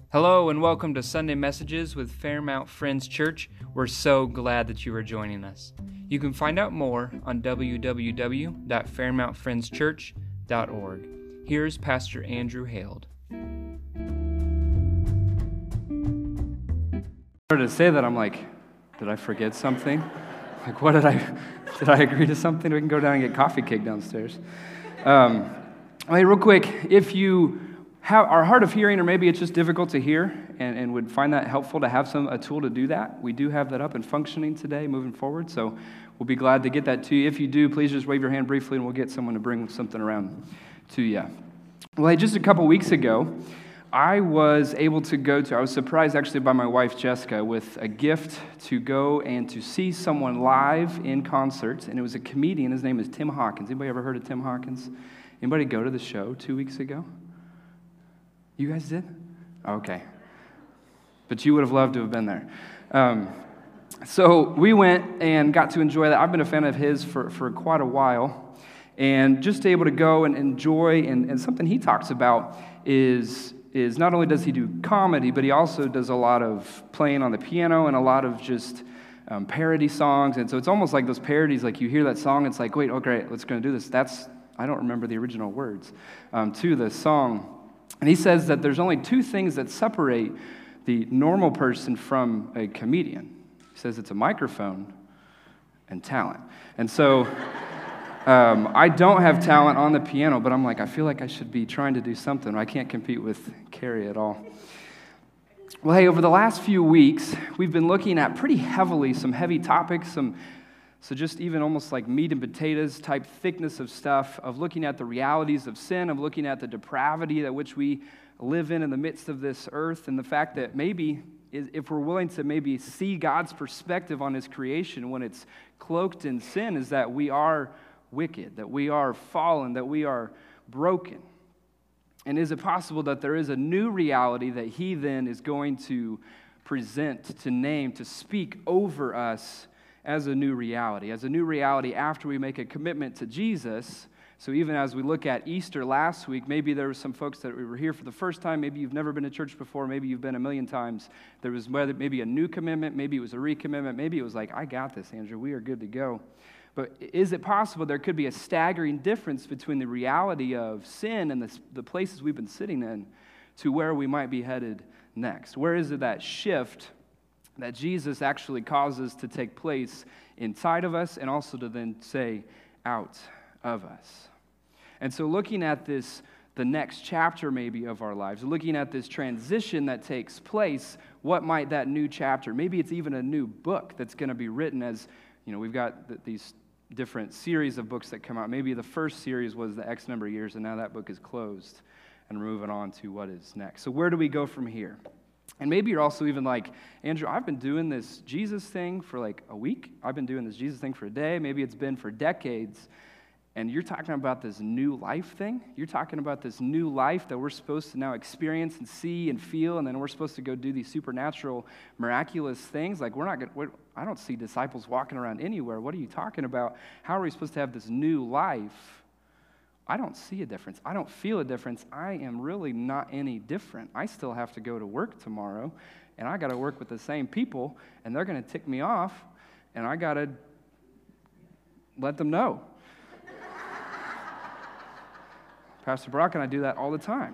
Hello and welcome to Sunday Messages with Fairmount Friends Church. We're so glad that you are joining us. You can find out more on www.fairmountfriendschurch.org. Here's Pastor Andrew Haled. To say that, I'm like, did I forget something? Like, what did I agree to something? We can go down and get coffee cake downstairs. Hey, real quick, if you are hard of hearing, or maybe it's just difficult to hear, and would find that helpful to have a tool to do that, we do have that up and functioning today, moving forward, so we'll be glad to get that to you. If you do, please just wave your hand briefly, and we'll get someone to bring something around to you. Well, hey, just a couple weeks ago, I was surprised actually by my wife, Jessica, with a gift to go and to see someone live in concert, and it was a comedian. His name is Tim Hawkins. Anybody ever heard of Tim Hawkins? Anybody go to the show 2 weeks ago? You guys did? Okay. But you would have loved to have been there. So we went and got to enjoy that. I've been a fan of his for quite a while. And just able to go and enjoy, and something he talks about is not only does he do comedy, but he also does a lot of playing on the piano and a lot of just parody songs. And so it's almost like those parodies, like you hear that song, it's like, wait, okay, let's go do this. I don't remember the original words to the song. And he says that there's only two things that separate the normal person from a comedian. He says it's a microphone and talent. And so I don't have talent on the piano, but I'm like, I feel like I should be trying to do something. I can't compete with Carrie at all. Well, hey, over the last few weeks, we've been looking at pretty heavily some heavy topics, so just even almost like meat and potatoes type thickness of stuff, of looking at the realities of sin, of looking at the depravity that which we live in the midst of this earth, and the fact that maybe if we're willing to maybe see God's perspective on his creation when it's cloaked in sin, is that we are wicked, that we are fallen, that we are broken. And is it possible that there is a new reality that he then is going to present, to name, to speak over us as a new reality after we make a commitment to Jesus? So even as we look at Easter last week, maybe there were some folks that were here for the first time, maybe you've never been to church before, maybe you've been a million times. There was maybe a new commitment, maybe it was a recommitment, maybe it was like, I got this, Andrew, we are good to go. But is it possible there could be a staggering difference between the reality of sin and the places we've been sitting in to where we might be headed next? Where is it that shift that Jesus actually causes to take place inside of us and also to then say out of us? And so looking at this, the next chapter maybe of our lives, looking at this transition that takes place, what might that new chapter, maybe it's even a new book that's going to be written, as, you know, we've got these different series of books that come out. Maybe the first series was the X number of years, and now that book is closed, and we're moving on to what is next. So where do we go from here? And maybe you're also even like, Andrew, I've been doing this Jesus thing for like a week. I've been doing this Jesus thing for a day. Maybe it's been for decades. And you're talking about this new life thing. You're talking about this new life that we're supposed to now experience and see and feel, and then we're supposed to go do these supernatural, miraculous things. Like I don't see disciples walking around anywhere. What are you talking about? How are we supposed to have this new life? I don't see a difference. I don't feel a difference. I am really not any different. I still have to go to work tomorrow, and I got to work with the same people, and they're going to tick me off, and I got to let them know. Pastor Brock and I do that all the time.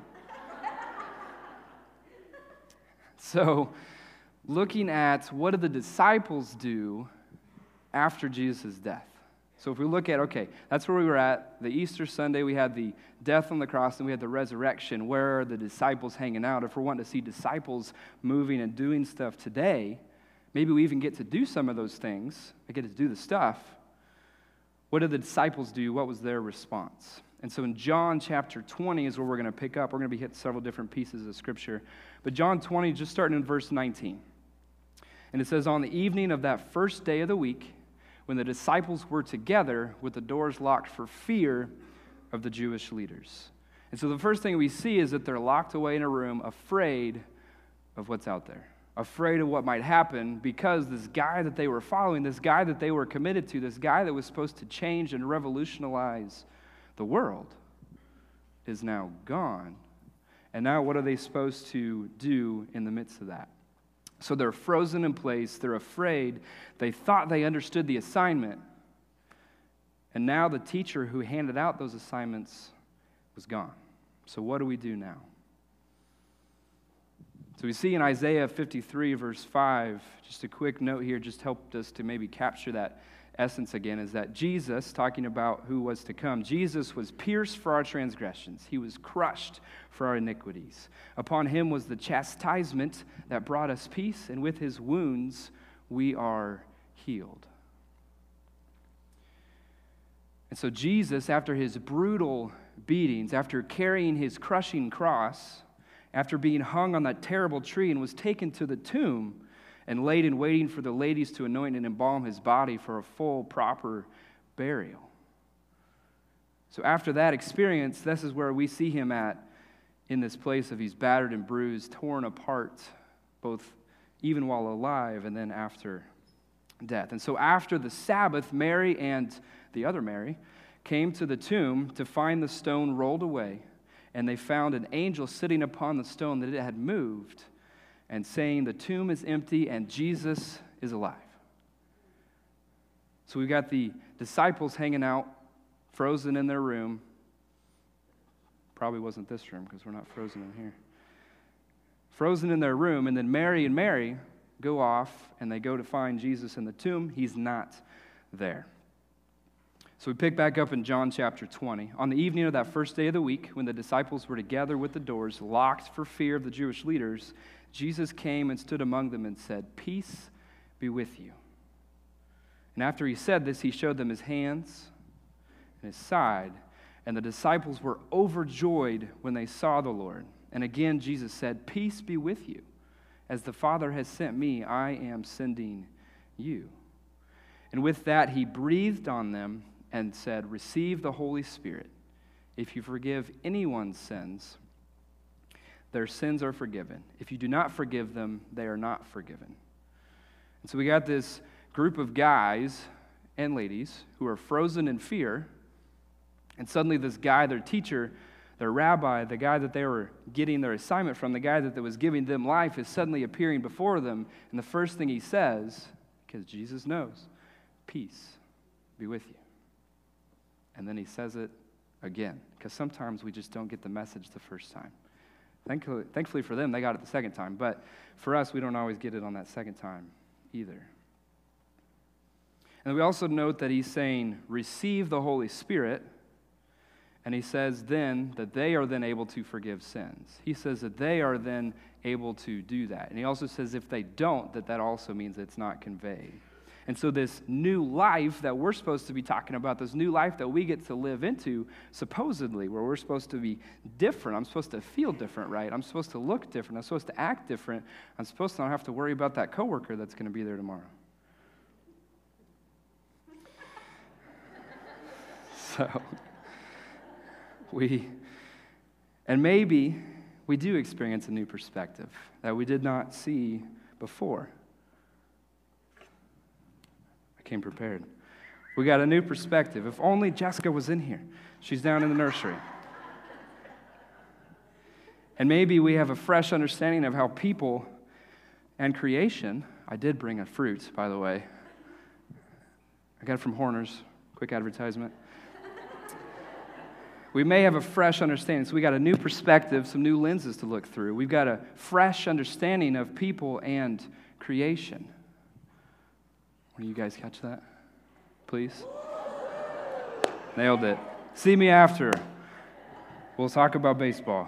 So, looking at what did the disciples do after Jesus' death? So if we look at, okay, that's where we were at. The Easter Sunday, we had the death on the cross, and we had the resurrection. Where are the disciples hanging out? If we're wanting to see disciples moving and doing stuff today, maybe we even get to do some of those things. I get to do the stuff. What did the disciples do? What was their response? And so in John chapter 20 is where we're going to pick up. We're going to be hitting several different pieces of Scripture. But John 20, just starting in verse 19. And it says, on the evening of that first day of the week, when the disciples were together with the doors locked for fear of the Jewish leaders. And so the first thing we see is that they're locked away in a room, afraid of what's out there, afraid of what might happen, because this guy that they were following, this guy that they were committed to, this guy that was supposed to change and revolutionize the world is now gone. And now what are they supposed to do in the midst of that? So they're frozen in place. They're afraid. They thought they understood the assignment. And now the teacher who handed out those assignments was gone. So what do we do now? So we see in Isaiah 53, verse 5, just a quick note here, just helped us to maybe capture that essence again, is that Jesus, talking about who was to come, Jesus was pierced for our transgressions. He was crushed for our iniquities. Upon him was the chastisement that brought us peace, and with his wounds we are healed. And so Jesus, after his brutal beatings, after carrying his crushing cross, after being hung on that terrible tree and was taken to the tomb and laid in waiting for the ladies to anoint and embalm his body for a full, proper burial. So after that experience, this is where we see him at in this place of he's battered and bruised, torn apart, both even while alive and then after death. And so after the Sabbath, Mary and the other Mary came to the tomb to find the stone rolled away, and they found an angel sitting upon the stone that it had moved, and saying, the tomb is empty and Jesus is alive. So we've got the disciples hanging out, frozen in their room. Probably wasn't this room because we're not frozen in here. Frozen in their room, and then Mary and Mary go off, and they go to find Jesus in the tomb. He's not there. So we pick back up in John chapter 20. On the evening of that first day of the week, when the disciples were together with the doors locked for fear of the Jewish leaders, Jesus came and stood among them and said, "Peace be with you." And after he said this, he showed them his hands and his side, and the disciples were overjoyed when they saw the Lord. And again, Jesus said, "Peace be with you. As the Father has sent me, I am sending you." And with that, he breathed on them and said, "Receive the Holy Spirit. If you forgive anyone's sins, their sins are forgiven. If you do not forgive them, they are not forgiven." And so we got this group of guys and ladies who are frozen in fear, and suddenly this guy, their teacher, their rabbi, the guy that they were getting their assignment from, the guy that was giving them life, is suddenly appearing before them, and the first thing he says, because Jesus knows, "Peace be with you." And then he says it again, because sometimes we just don't get the message the first time. Thankfully for them, they got it the second time, but for us, we don't always get it on that second time either. And we also note that he's saying, "Receive the Holy Spirit," and he says then that they are then able to forgive sins. He says that they are then able to do that. And he also says if they don't, that also means it's not conveyed. And so this new life that we're supposed to be talking about, this new life that we get to live into, supposedly, where we're supposed to be different. I'm supposed to feel different, right? I'm supposed to look different. I'm supposed to act different. I'm supposed to not have to worry about that coworker that's going to be there tomorrow. So, maybe we do experience a new perspective that we did not see before. I came prepared. We got a new perspective. If only Jessica was in here. She's down in the nursery. And maybe we have a fresh understanding of how people and creation, I did bring a fruit, by the way. I got it from Horner's, quick advertisement. We may have a fresh understanding. So we got a new perspective, some new lenses to look through. We've got a fresh understanding of people and creation. Will you guys catch that? Please? Nailed it. See me after. We'll talk about baseball.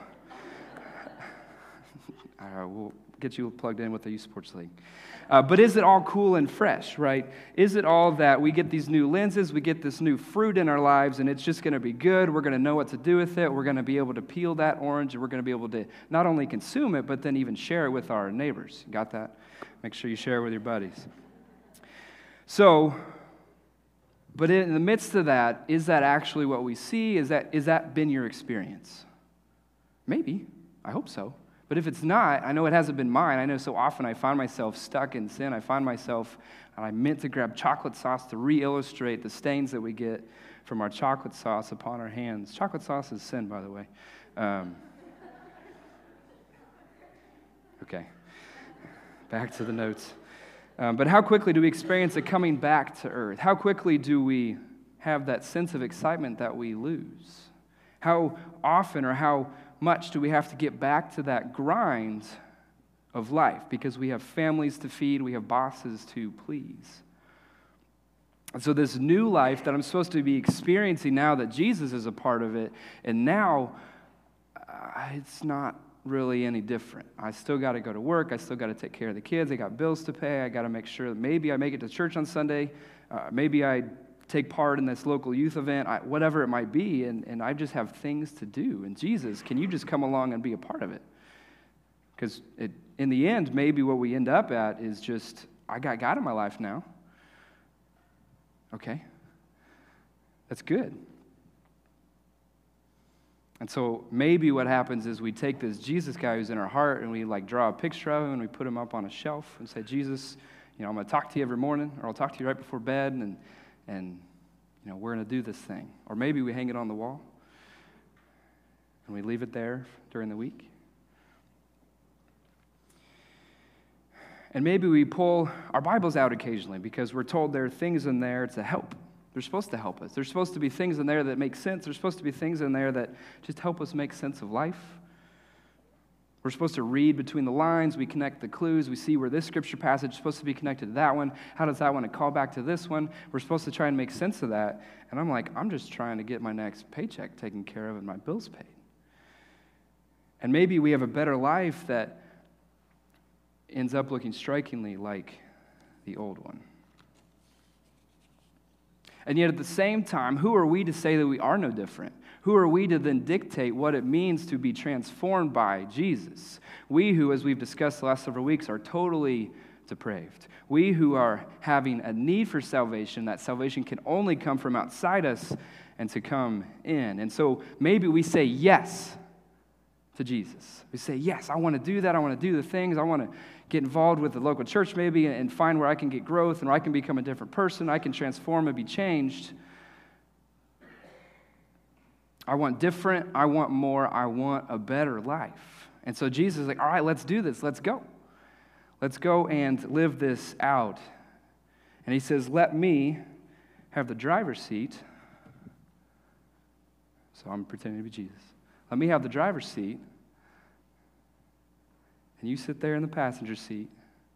We'll get you plugged in with the youth sports league. But is it all cool and fresh, right? Is it all that we get these new lenses, we get this new fruit in our lives, and it's just going to be good, we're going to know what to do with it, we're going to be able to peel that orange, and we're going to be able to not only consume it, but then even share it with our neighbors. Got that? Make sure you share it with your buddies. So, but in the midst of that, is that actually what we see? Is that been your experience? Maybe. I hope so. But if it's not, I know it hasn't been mine. I know so often I find myself stuck in sin. I find myself, and I meant to grab chocolate sauce to re-illustrate the stains that we get from our chocolate sauce upon our hands. Chocolate sauce is sin, by the way. Okay. Back to the notes. But how quickly do we experience a coming back to earth? How quickly do we have that sense of excitement that we lose? How often or how much do we have to get back to that grind of life because we have families to feed, we have bosses to please? And so this new life that I'm supposed to be experiencing now that Jesus is a part of it, and now it's not really any different. I still got to go to work. I still got to take care of the kids. I got bills to pay. I got to make sure that maybe I make it to church on Sunday. Maybe I take part in this local youth event, whatever it might be, and I just have things to do. And Jesus, can you just come along and be a part of it? Because in the end, maybe what we end up at is just, I got God in my life now. Okay, that's good. And so maybe what happens is we take this Jesus guy who's in our heart and we like draw a picture of him and we put him up on a shelf and say, Jesus, I'm going to talk to you every morning, or I'll talk to you right before bed, and we're going to do this thing. Or maybe we hang it on the wall and we leave it there during the week. And maybe we pull our Bibles out occasionally because we're told there are things in there to help. They're supposed to help us. There's supposed to be things in there that make sense. There's supposed to be things in there that just help us make sense of life. We're supposed to read between the lines. We connect the clues. We see where this scripture passage is supposed to be connected to that one. How does that one call back to this one? We're supposed to try and make sense of that. And I'm like, I'm just trying to get my next paycheck taken care of and my bills paid. And maybe we have a better life that ends up looking strikingly like the old one. And yet at the same time, who are we to say that we are no different? Who are we to then dictate what it means to be transformed by Jesus? We who, as we've discussed the last several weeks, are totally depraved. We who are having a need for salvation, that salvation can only come from outside us and to come in. And so maybe we say yes to Jesus. We say, yes, I want to do that. I want to do the things. I want to get involved with the local church maybe and find where I can get growth and where I can become a different person. I can transform and be changed. I want different. I want more. I want a better life. And so Jesus is like, all right, let's do this. Let's go. Let's go and live this out. And he says, let me have the driver's seat. So I'm pretending to be Jesus. Let me have the driver's seat. And you sit there in the passenger seat.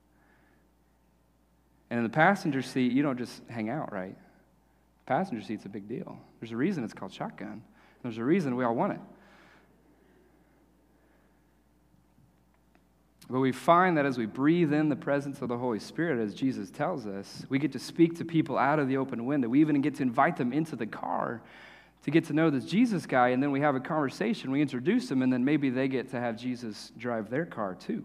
And in the passenger seat, you don't just hang out, right? The passenger seat's a big deal. There's a reason it's called shotgun. There's a reason we all want it. But we find that as we breathe in the presence of the Holy Spirit, as Jesus tells us, we get to speak to people out of the open window. We even get to invite them into the car to get to know this Jesus guy, and then we have a conversation, we introduce them, and then maybe they get to have Jesus drive their car too.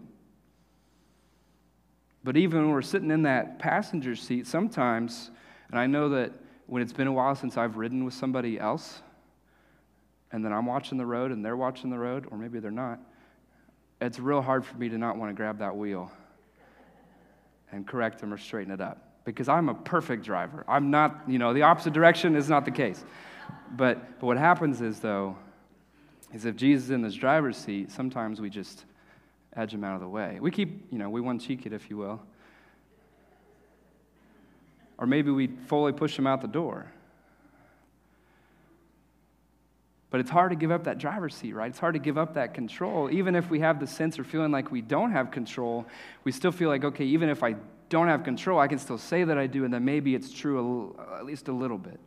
But even when we're sitting in that passenger seat, sometimes, and I know that when it's been a while since I've ridden with somebody else, and then I'm watching the road and they're watching the road, or maybe they're not, it's real hard for me to not want to grab that wheel and correct them or straighten it up. Because I'm a perfect driver. I'm not, the opposite direction is not the case. But what happens is, though, is if Jesus is in this driver's seat, sometimes we just edge him out of the way. We keep, we one-cheek it, if you will. Or maybe we fully push him out the door. But it's hard to give up that driver's seat, right? It's hard to give up that control. Even if we have the sense or feeling like we don't have control, we still feel like, okay, even if I don't have control, I can still say that I do, and then maybe it's true at least a little bit.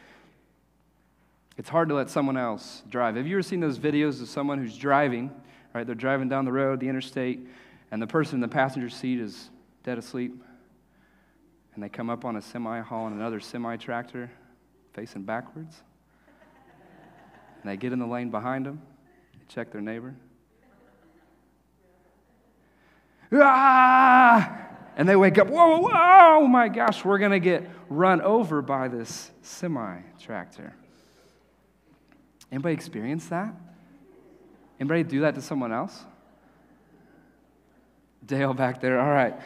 It's hard to let someone else drive. Have you ever seen those videos of someone who's driving, right? They're driving down the road, the interstate, and the person in the passenger seat is dead asleep, and they come up on a semi hauling another semi-tractor facing backwards, and they get in the lane behind them, they check their neighbor. Ah! And they wake up, whoa, oh my gosh, we're going to get run over by this semi-tractor. Anybody experience that? Anybody do that to someone else? Dale back there, all right.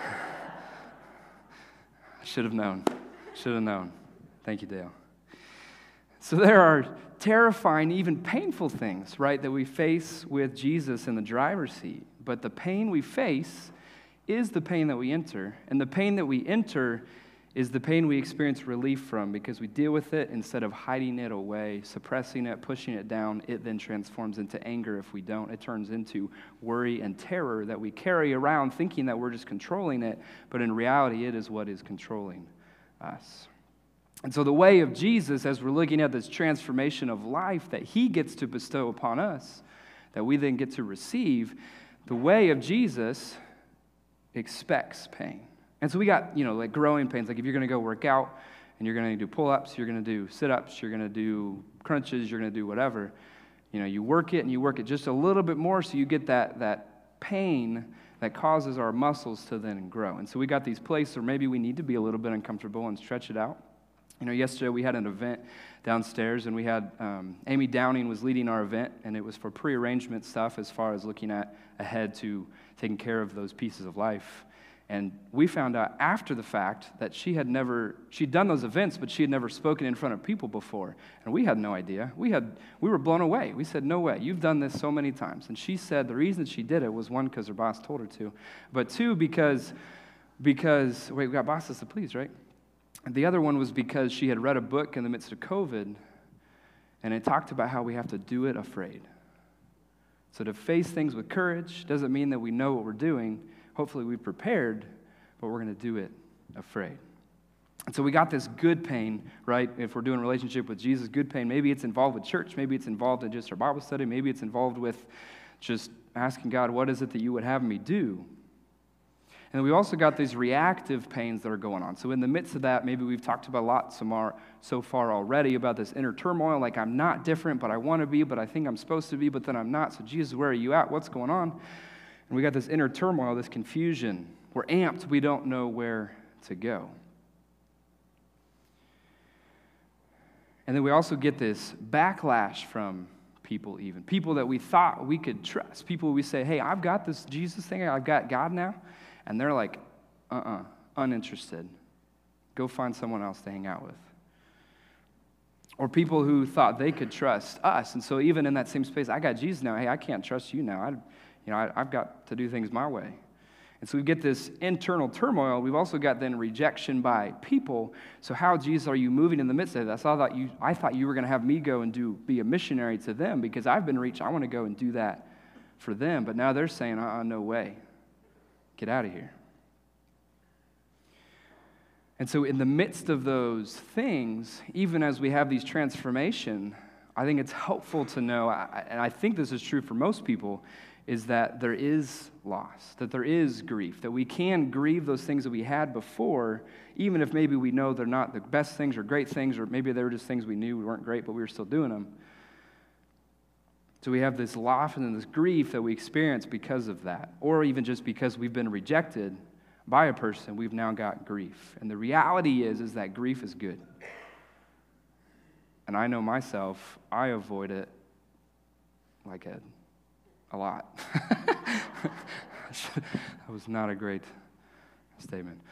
I should have known. Thank you, Dale. So there are terrifying, even painful things, right, that we face with Jesus in the driver's seat. but the pain we face is the pain that we enter. And the pain that we enter is the pain we experience relief from because we deal with it instead of hiding it away, suppressing it, pushing it down. It then transforms into anger if we don't. It turns into worry and terror that we carry around thinking that we're just controlling it, but in reality, it is what is controlling us. And so the way of Jesus, as we're looking at this transformation of life that he gets to bestow upon us, that we then get to receive, the way of Jesus expects pain. And so we got, like growing pains. Like if you're going to go work out and you're going to do pull-ups, you're going to do sit-ups, you're going to do crunches, you're going to do whatever. You work it and you work it just a little bit more so you get that pain that causes our muscles to then grow. And so we got these places where maybe we need to be a little bit uncomfortable and stretch it out. Yesterday we had an event downstairs, and we had Amy Downing was leading our event, and it was for prearrangement stuff as far as looking ahead to taking care of those pieces of life. And we found out after the fact that she'd done those events, but she had never spoken in front of people before. And we had no idea. We were blown away. We said, no way, you've done this so many times. And she said the reason she did it was, one, because her boss told her to, but two, because we got bosses to please, right? And the other one was because she had read a book in the midst of COVID, and it talked about how we have to do it afraid. So to face things with courage doesn't mean that we know what we're doing. Hopefully we've prepared, but we're going to do it afraid. And so we got this good pain, right? If we're doing a relationship with Jesus, good pain. Maybe it's involved with church. Maybe it's involved in just our Bible study. Maybe it's involved with just asking God, what is it that you would have me do? And then we also got these reactive pains that are going on. So in the midst of that, maybe we've talked about a lot so far already about this inner turmoil, like I'm not different, but I want to be, but I think I'm supposed to be, but then I'm not. So Jesus, where are you at? What's going on? And we got this inner turmoil, this confusion. We're amped. We don't know where to go. And then we also get this backlash from people even. People that we thought we could trust. People we say, hey, I've got this Jesus thing. I've got God now. And they're like, uninterested. Go find someone else to hang out with. Or people who thought they could trust us. And so even in that same space, I got Jesus now. Hey, I can't trust you now. I've got to do things my way. And so we get this internal turmoil. We've also got then rejection by people. So how, Jesus, are you moving in the midst of that? So I thought you were going to have me go and be a missionary to them because I've been reached. I want to go and do that for them. But now they're saying, no way. Get out of here. And so in the midst of those things, even as we have these transformation, I think it's helpful to know, and I think this is true for most people, is that there is loss, that there is grief, that we can grieve those things that we had before, even if maybe we know they're not the best things or great things, or maybe they were just things we knew we weren't great, but we were still doing them. So we have this loss and this grief that we experience because of that, or even just because we've been rejected by a person, we've now got grief. And the reality is that grief is good. And I know myself, I avoid it like a lot. That was not a great statement.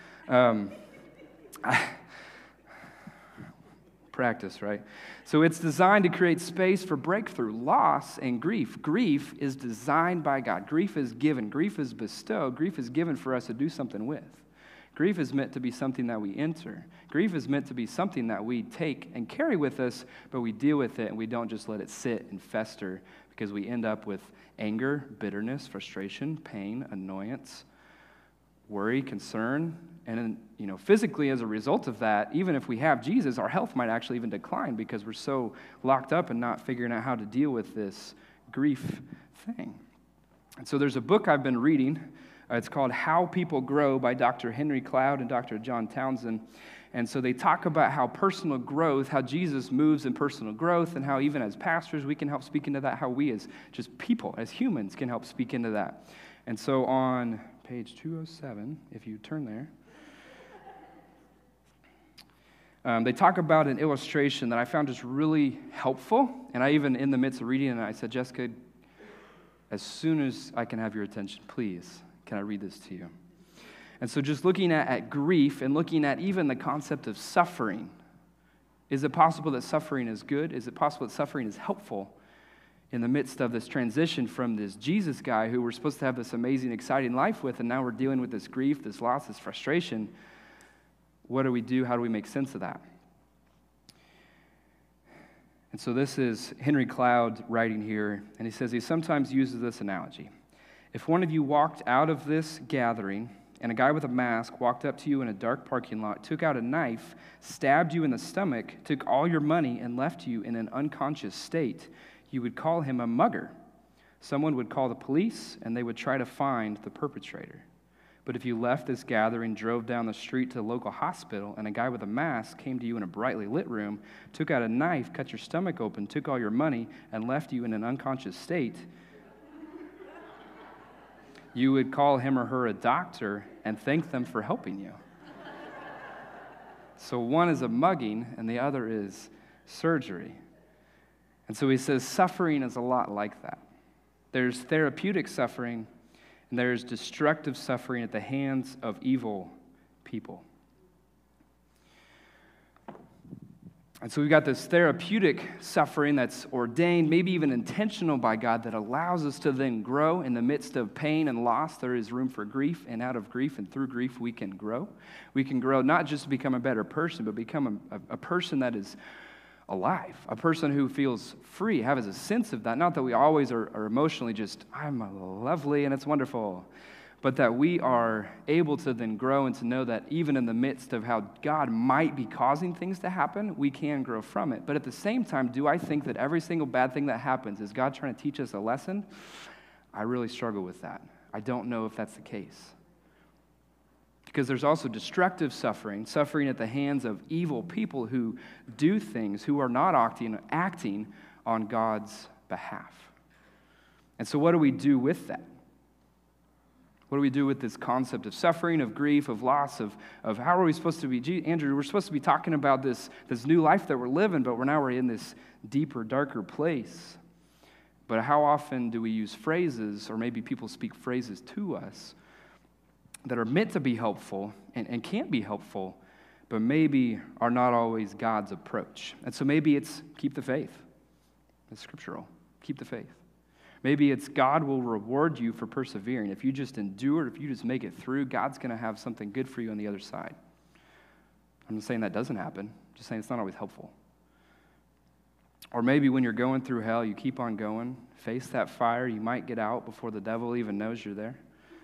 Practice, right? So it's designed to create space for breakthrough, loss, and grief. Grief is designed by God. Grief is given. Grief is bestowed. Grief is given for us to do something with. Grief is meant to be something that we enter. Grief is meant to be something that we take and carry with us, but we deal with it and we don't just let it sit and fester because we end up with anger, bitterness, frustration, pain, annoyance, worry, concern, and physically as a result of that, even if we have Jesus, our health might actually even decline because we're so locked up and not figuring out how to deal with this grief thing. And so there's a book I've been reading. It's called How People Grow by Dr. Henry Cloud and Dr. John Townsend. And so they talk about how personal growth, how Jesus moves in personal growth, and how even as pastors we can help speak into that, how we as just people, as humans, can help speak into that. And so on page 207, if you turn there, they talk about an illustration that I found just really helpful. And I even, in the midst of reading it, I said, Jessica, as soon as I can have your attention, please, can I read this to you? And so just looking at grief and looking at even the concept of suffering, is it possible that suffering is good? Is it possible that suffering is helpful? in the midst of this transition from this Jesus guy who we're supposed to have this amazing, exciting life with, and now we're dealing with this grief, this loss, this frustration. What do we do? How do we make sense of that? And so this is Henry Cloud writing here, and he says he sometimes uses this analogy. If one of you walked out of this gathering and a guy with a mask walked up to you in a dark parking lot, took out a knife, stabbed you in the stomach, took all your money, and left you in an unconscious state, you would call him a mugger. Someone would call the police, and they would try to find the perpetrator. But if you left this gathering, drove down the street to the local hospital, and a guy with a mask came to you in a brightly lit room, took out a knife, cut your stomach open, took all your money, and left you in an unconscious state, you would call him or her a doctor and thank them for helping you. So one is a mugging, and the other is surgery. And so he says suffering is a lot like that. There's therapeutic suffering, and there's destructive suffering at the hands of evil people. And so we've got this therapeutic suffering that's ordained, maybe even intentional by God, that allows us to then grow in the midst of pain and loss. There is room for grief, and out of grief and through grief we can grow. We can grow not just to become a better person, but become a person that is alive, a person who feels free, has a sense of that. Not that we always are emotionally just, I'm lovely and it's wonderful, but that we are able to then grow and to know that even in the midst of how God might be causing things to happen, we can grow from it. But at the same time, do I think that every single bad thing that happens is God trying to teach us a lesson? I really struggle with that. I don't know if that's the case. Because there's also destructive suffering, suffering at the hands of evil people who do things, who are not acting on God's behalf. And so what do we do with that? What do we do with this concept of suffering, of grief, of loss, of how are we supposed to be? Andrew, we're supposed to be talking about this new life that we're living, but we're in this deeper, darker place. But how often do we use phrases, or maybe people speak phrases to us, that are meant to be helpful and can't be helpful, but maybe are not always God's approach? And so maybe it's keep the faith. It's scriptural. Keep the faith. Maybe it's God will reward you for persevering. If you just endure, if you just make it through, God's going to have something good for you on the other side. I'm not saying that doesn't happen. I'm just saying it's not always helpful. Or maybe when you're going through hell, you keep on going, face that fire. You might get out before the devil even knows you're there.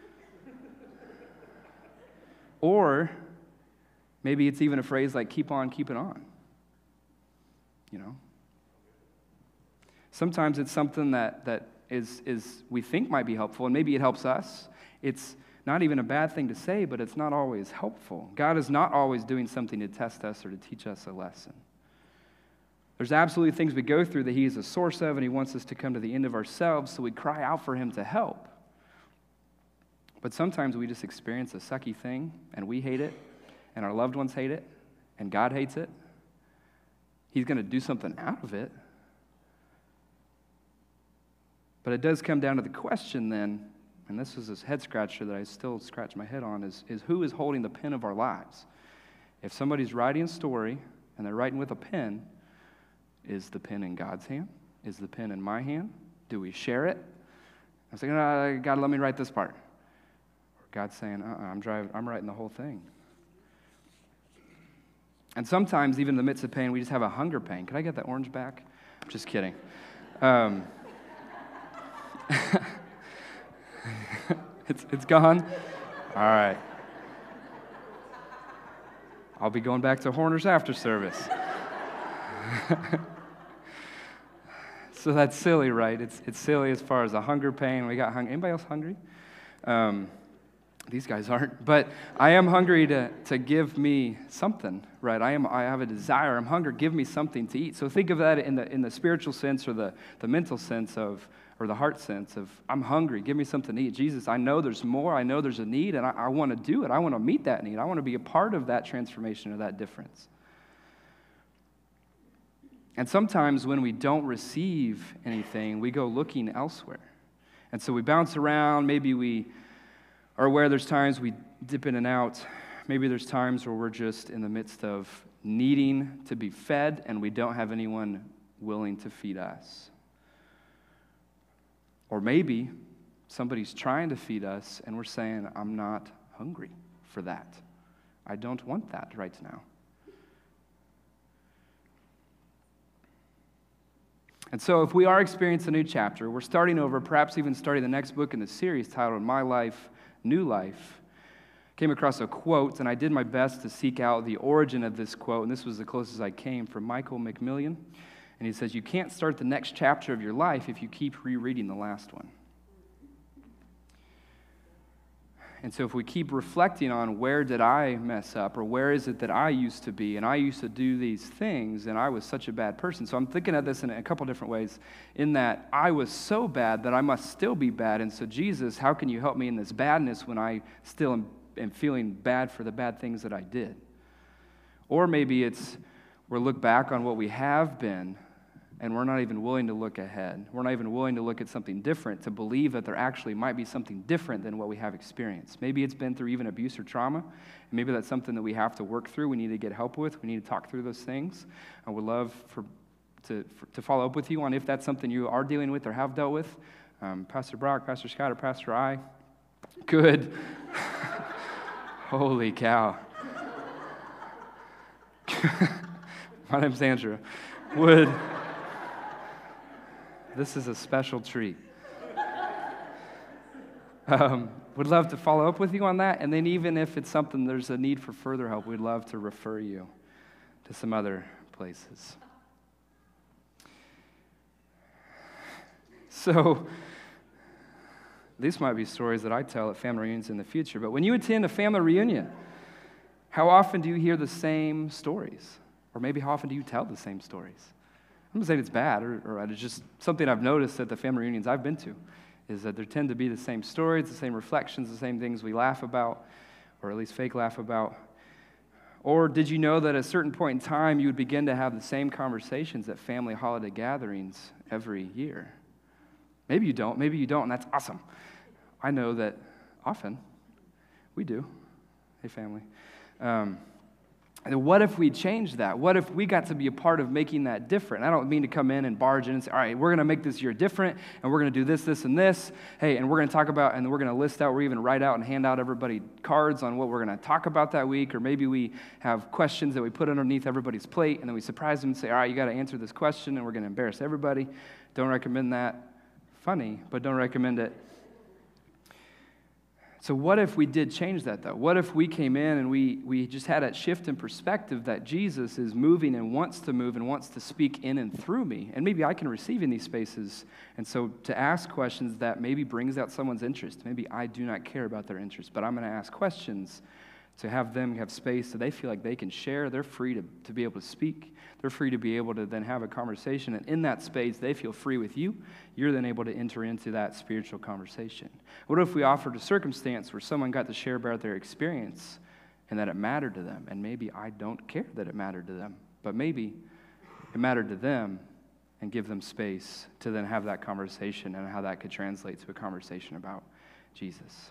Or maybe it's even a phrase like keep on keeping on. You know? Sometimes it's something that is we think might be helpful, and maybe it helps us. It's not even a bad thing to say, but it's not always helpful. God is not always doing something to test us or to teach us a lesson. There's absolutely things we go through that He is a source of, and He wants us to come to the end of ourselves, so we cry out for Him to help. But sometimes we just experience a sucky thing, and we hate it, and our loved ones hate it, and God hates it. He's going to do something out of it. But it does come down to the question then, and this is this head scratcher that I still scratch my head on, is who is holding the pen of our lives? If somebody's writing a story, and they're writing with a pen, is the pen in God's hand? Is the pen in my hand? Do we share it? I'm saying, God, let me write this part. Or God's saying, I'm writing the whole thing. And sometimes, even in the midst of pain, we just have a hunger pain. Can I get that orange back? I'm just kidding. It's gone? All right. I'll be going back to Horner's after service. So that's silly, right? It's silly as far as a hunger pain. We got hungry. Anybody else hungry? These guys aren't. But I am hungry to give me something, right? I have a desire. I'm hungry. Give me something to eat. So think of that in the spiritual sense, or the mental sense of, or the heart sense of, I'm hungry. Give me something to eat. Jesus, I know there's more. I know there's a need, and I want to do it. I want to meet that need. I want to be a part of that transformation or that difference. And sometimes when we don't receive anything, we go looking elsewhere. And so we bounce around. Maybe we are aware there's times we dip in and out. Maybe there's times where we're just in the midst of needing to be fed, and we don't have anyone willing to feed us. Or maybe somebody's trying to feed us and we're saying, I'm not hungry for that. I don't want that right now. And so if we are experiencing a new chapter, we're starting over, perhaps even starting the next book in the series titled My Life, New Life. Came across a quote, and I did my best to seek out the origin of this quote, and this was the closest I came, from Michael McMillian. And he says, you can't start the next chapter of your life if you keep rereading the last one. And so if we keep reflecting on where did I mess up, or where is it that I used to be, and I used to do these things, and I was such a bad person. So I'm thinking of this in a couple different ways, in that I was so bad that I must still be bad. And so Jesus, how can you help me in this badness when I still am feeling bad for the bad things that I did? Or maybe it's we'll look back on what we have been, and we're not even willing to look ahead. We're not even willing to look at something different, to believe that there actually might be something different than what we have experienced. Maybe it's been through even abuse or trauma, and maybe that's something that we have to work through. We need to get help with. We need to talk through those things. I would love to follow up with you on if that's something you are dealing with or have dealt with. Pastor Brock, Pastor Scott, or Pastor I. Good. Holy cow. My name's Andrew. This is a special treat. Would love to follow up with you on that, and then even if it's something there's a need for further help, we'd love to refer you to some other places. So, these might be stories that I tell at family reunions in the future, but when you attend a family reunion, how often do you hear the same stories? Or maybe how often do you tell the same stories? I'm not saying it's bad, or it's just something I've noticed at the family reunions I've been to, is that there tend to be the same stories, the same reflections, the same things we laugh about, or at least fake laugh about. Or did you know that at a certain point in time, you would begin to have the same conversations at family holiday gatherings every year? Maybe you don't, and that's awesome. I know that often we do. Hey, family. And what if we changed that? What if we got to be a part of making that different? I don't mean to come in and barge in and say, all right, we're going to make this year different, and we're going to do this, this, and this. Hey, and we're going to talk about, and we're going to list out, or even write out and hand out everybody cards on what we're going to talk about that week, or maybe we have questions that we put underneath everybody's plate, and then we surprise them and say, all right, you got to answer this question, and we're going to embarrass everybody. Don't recommend that. Funny, but don't recommend it. So what if we did change that, though? What if we came in and we just had that shift in perspective that Jesus is moving and wants to move and wants to speak in and through me, and maybe I can receive in these spaces, and so to ask questions that maybe brings out someone's interest. Maybe I do not care about their interest, but I'm going to ask questions to have them have space so they feel like they can share. They're free to be able to speak. They're free to be able to then have a conversation. And in that space, they feel free with you. You're then able to enter into that spiritual conversation. What if we offered a circumstance where someone got to share about their experience and that it mattered to them? And maybe I don't care that it mattered to them, but maybe it mattered to them, and give them space to then have that conversation and how that could translate to a conversation about Jesus.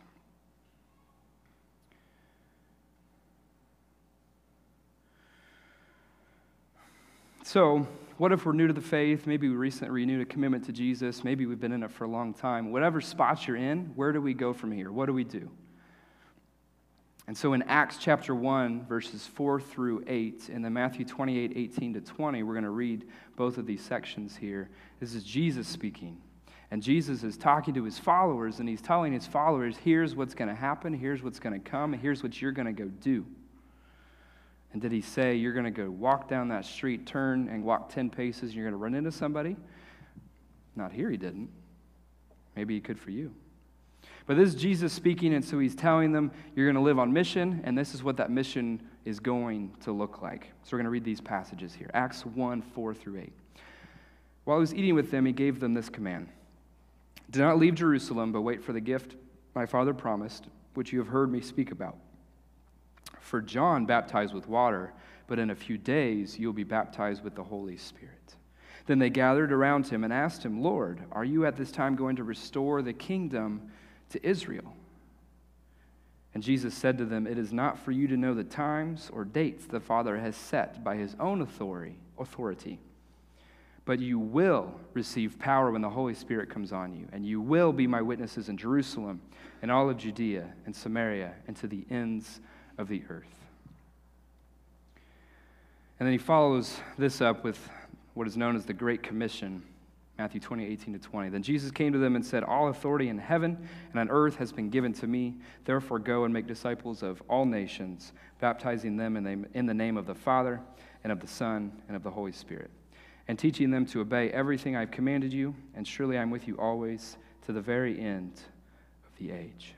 So, what if we're new to the faith? Maybe we recently renewed a commitment to Jesus. Maybe we've been in it for a long time. Whatever spot you're in, where do we go from here? What do we do? And so in Acts chapter 1, verses 4 through 8, and then Matthew 28, 18 to 20, we're going to read both of these sections here. This is Jesus speaking. And Jesus is talking to his followers, and he's telling his followers, here's what's going to happen, here's what's going to come, and here's what you're going to go do. And did he say, you're going to go walk down that street, turn and walk 10 paces, and you're going to run into somebody? Not here, he didn't. Maybe he could for you. But this is Jesus speaking, and so he's telling them, you're going to live on mission, and this is what that mission is going to look like. So we're going to read these passages here. Acts 1, 4 through 8. While he was eating with them, he gave them this command. Do not leave Jerusalem, but wait for the gift my Father promised, which you have heard me speak about. For John baptized with water, but in a few days you'll be baptized with the Holy Spirit. Then they gathered around him and asked him, Lord, are you at this time going to restore the kingdom to Israel? And Jesus said to them, it is not for you to know the times or dates the Father has set by his own authority, But you will receive power when the Holy Spirit comes on you, and you will be my witnesses in Jerusalem and all of Judea and Samaria and to the ends of the earth. And then he follows this up with what is known as the Great Commission, Matthew 20:18-20. Then Jesus came to them and said, all authority in heaven and on earth has been given to me. Therefore go and make disciples of all nations, baptizing them in the name of the Father and of the Son and of the Holy Spirit, and teaching them to obey everything I've commanded you, and surely I'm with you always to the very end of the age.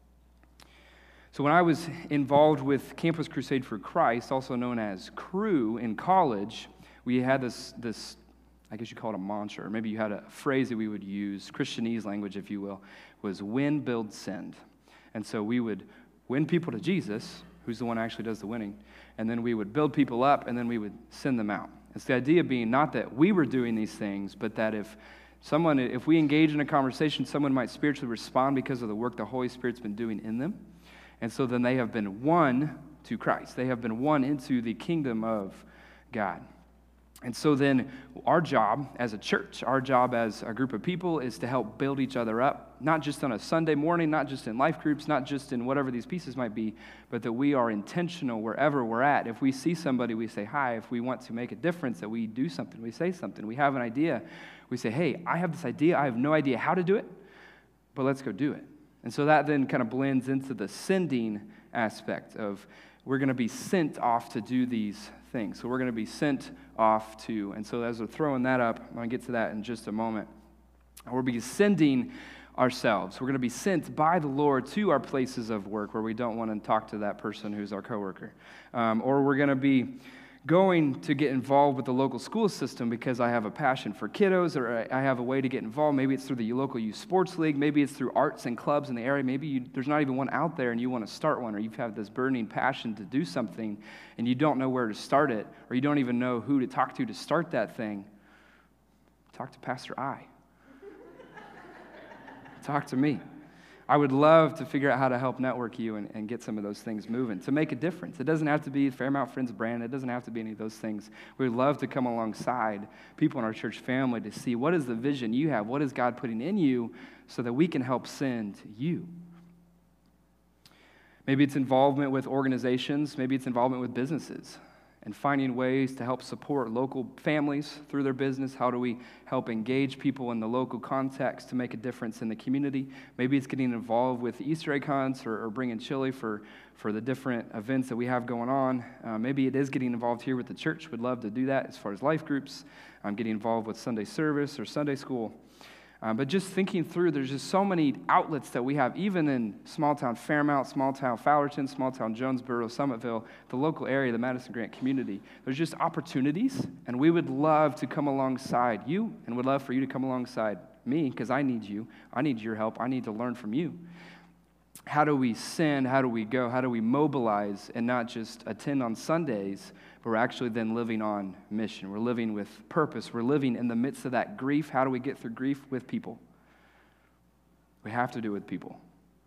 So when I was involved with Campus Crusade for Christ, also known as Cru, in college, we had this I guess you call it a mantra, or maybe you had a phrase that we would use, Christianese language, if you will, was win, build, send. And so we would win people to Jesus, who's the one who actually does the winning, and then we would build people up, and then we would send them out. It's the idea being not that we were doing these things, but that if we engage in a conversation, someone might spiritually respond because of the work the Holy Spirit's been doing in them. And so then they have been won to Christ. They have been won into the kingdom of God. And so then our job as a church, our job as a group of people is to help build each other up, not just on a Sunday morning, not just in life groups, not just in whatever these pieces might be, but that we are intentional wherever we're at. If we see somebody, we say hi. If we want to make a difference, that we do something, we say something. We have an idea, we say, hey, I have this idea. I have no idea how to do it, but let's go do it. And so that then kind of blends into the sending aspect of we're going to be sent off to do these things. So we're going to be sent off to, and so as we're throwing that up, I'm going to get to that in just a moment. We'll be sending ourselves. We're going to be sent by the Lord to our places of work where we don't want to talk to that person who's our coworker. Or we're going to be going to get involved with the local school system because I have a passion for kiddos, or I have a way to get involved. Maybe it's through the local youth sports league. Maybe it's through arts and clubs in the area. Maybe there's not even one out there and you want to start one, or you've had this burning passion to do something and you don't know where to start it, or you don't even know who to talk to start that thing. Talk to Pastor I. Talk to me. I would love to figure out how to help network you and get some of those things moving, to make a difference. It doesn't have to be Fairmount Friends brand. It doesn't have to be any of those things. We would love to come alongside people in our church family to see what is the vision you have, what is God putting in you, so that we can help send you. Maybe it's involvement with organizations. Maybe it's involvement with businesses and finding ways to help support local families through their business. How do we help engage people in the local context to make a difference in the community? Maybe it's getting involved with Easter egg hunts or bringing chili for the different events that we have going on. Maybe it is getting involved here with the church. We'd love to do that as far as life groups. Getting involved with Sunday service or Sunday school. But just thinking through, there's just so many outlets that we have, even in small-town Fairmount, small-town Fowlerton, small-town Jonesboro, Summitville, the local area, the Madison Grant community. There's just opportunities, and we would love to come alongside you, and would love for you to come alongside me, because I need you. I need your help. I need to learn from you. How do we send? How do we go? How do we mobilize and not just attend on Sundays, but we're actually then living on mission. We're living with purpose. We're living in the midst of that grief. How do we get through grief? With people. We have to do it with people.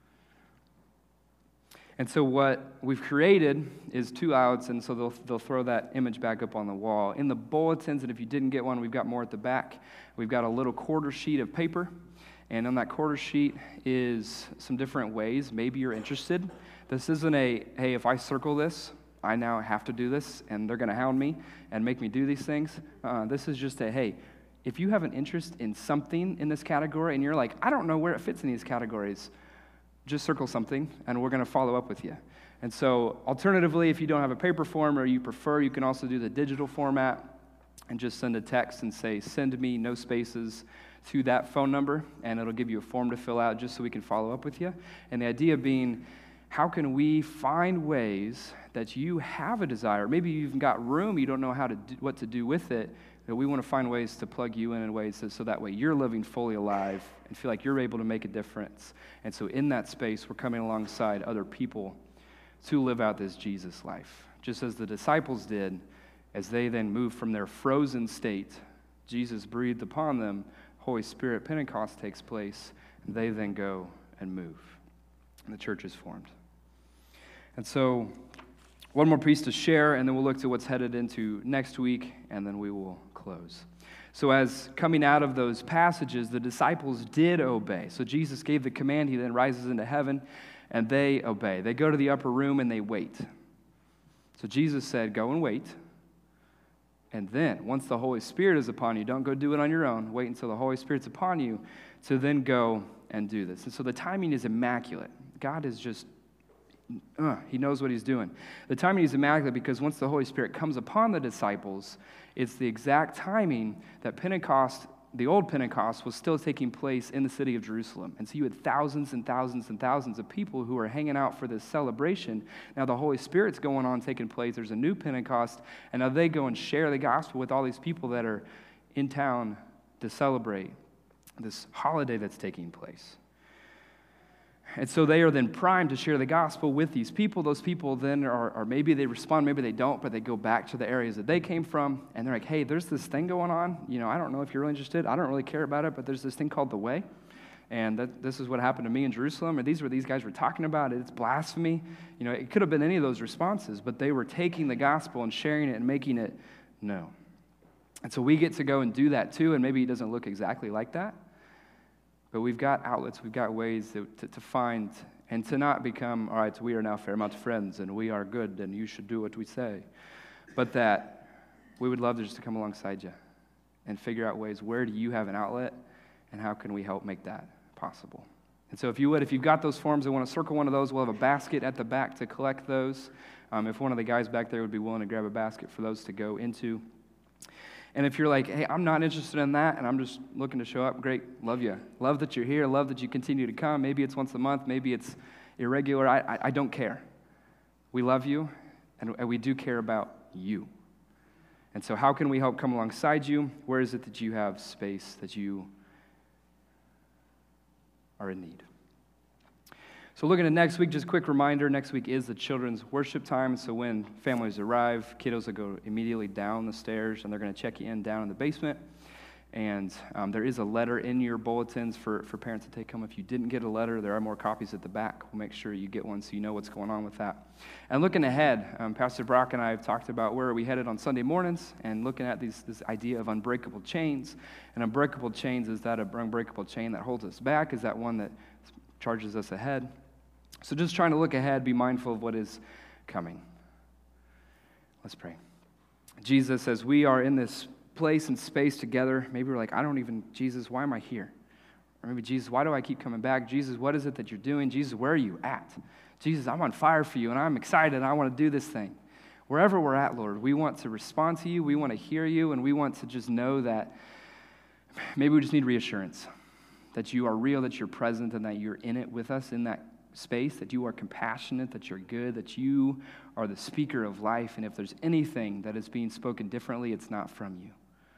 And so what we've created is two outlets, and so they'll throw that image back up on the wall. In the bulletins, and if you didn't get one, we've got more at the back. We've got a little quarter sheet of paper, and on that quarter sheet is some different ways. Maybe you're interested. This isn't a, hey, if I circle this, I now have to do this, and they're going to hound me and make me do these things. This is just a, hey, if you have an interest in something in this category, and you're like, I don't know where it fits in these categories, just circle something, and we're going to follow up with you. And so, alternatively, if you don't have a paper form or you prefer, you can also do the digital format and just send a text and say, send me, no spaces, to that phone number, and it'll give you a form to fill out just so we can follow up with you. And the idea being, how can we find ways that you have a desire? Maybe you've even got room, you don't know what to do with it, that we want to find ways to plug you in ways so that way you're living fully alive and feel like you're able to make a difference. And so in that space, we're coming alongside other people to live out this Jesus life. Just as the disciples did, as they then moved from their frozen state, Jesus breathed upon them, Holy Spirit, Pentecost takes place, and they then go and move. And the church is formed. And so, one more piece to share, and then we'll look to what's headed into next week, and then we will close. So as coming out of those passages, the disciples did obey. So Jesus gave the command, he then rises into heaven, and they obey. They go to the upper room and they wait. So Jesus said, go and wait. And then, once the Holy Spirit is upon you, don't go do it on your own. Wait until the Holy Spirit's upon you to then go and do this. And so the timing is immaculate. God is just, he knows what he's doing. The timing is immaculate because once the Holy Spirit comes upon the disciples, it's the exact timing that Pentecost, the old Pentecost, was still taking place in the city of Jerusalem. And so you had thousands and thousands and thousands of people who are hanging out for this celebration. Now the Holy Spirit's going on, taking place. There's a new Pentecost, and now they go and share the gospel with all these people that are in town to celebrate this holiday that's taking place. And so they are then primed to share the gospel with these people. Those people then are maybe they respond, maybe they don't, but they go back to the areas that they came from, and they're like, hey, there's this thing going on. I don't know if you're really interested. I don't really care about it, but there's this thing called the Way, and this is what happened to me in Jerusalem, or these were these guys were talking about. It's blasphemy. It could have been any of those responses, but they were taking the gospel and sharing it and making it known. And so we get to go and do that too, and maybe it doesn't look exactly like that. But we've got outlets, we've got ways to find and to not become, all right, so we are now Fairmount friends and we are good and you should do what we say. But that we would love to just to come alongside you and figure out ways, where do you have an outlet and how can we help make that possible? And so if you've got those forms and want to circle one of those, we'll have a basket at the back to collect those. If one of the guys back there would be willing to grab a basket for those to go into. And if you're like, hey, I'm not interested in that, and I'm just looking to show up, great, love you. Love that you're here, love that you continue to come. Maybe it's once a month, maybe it's irregular. I don't care. We love you, and we do care about you. And so how can we help come alongside you? Where is it that you have space, that you are in need? So looking at next week, just a quick reminder, next week is the children's worship time. So when families arrive, kiddos will go immediately down the stairs, and they're going to check you in down in the basement. And there is a letter in your bulletins for parents to take home. If you didn't get a letter, there are more copies at the back. We'll make sure you get one so you know what's going on with that. And looking ahead, Pastor Brock and I have talked about where are we headed on Sunday mornings, and looking at this idea of unbreakable chains. And unbreakable chains, is that an unbreakable chain that holds us back? Is that one that charges us ahead? So just trying to look ahead, be mindful of what is coming. Let's pray. Jesus, as we are in this place and space together, maybe we're like, Jesus, why am I here? Or maybe, Jesus, why do I keep coming back? Jesus, what is it that you're doing? Jesus, where are you at? Jesus, I'm on fire for you, and I'm excited, and I want to do this thing. Wherever we're at, Lord, we want to respond to you, we want to hear you, and we want to just know that maybe we just need reassurance that you are real, that you're present, and that you're in it with us in that space, that you are compassionate, that you're good, that you are the speaker of life, and if there's anything that is being spoken differently, it's not from you.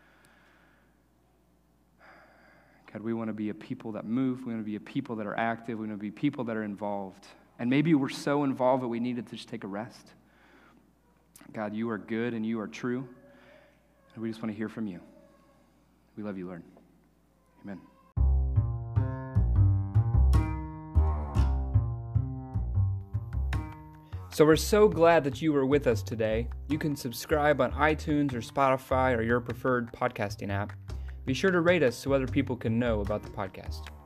God, we want to be a people that move, we want to be a people that are active, we want to be people that are involved, and maybe we're so involved that we needed to just take a rest. God, you are good and you are true, and we just want to hear from you. We love you, Lord. Amen. So we're so glad that you were with us today. You can subscribe on iTunes or Spotify or your preferred podcasting app. Be sure to rate us so other people can know about the podcast.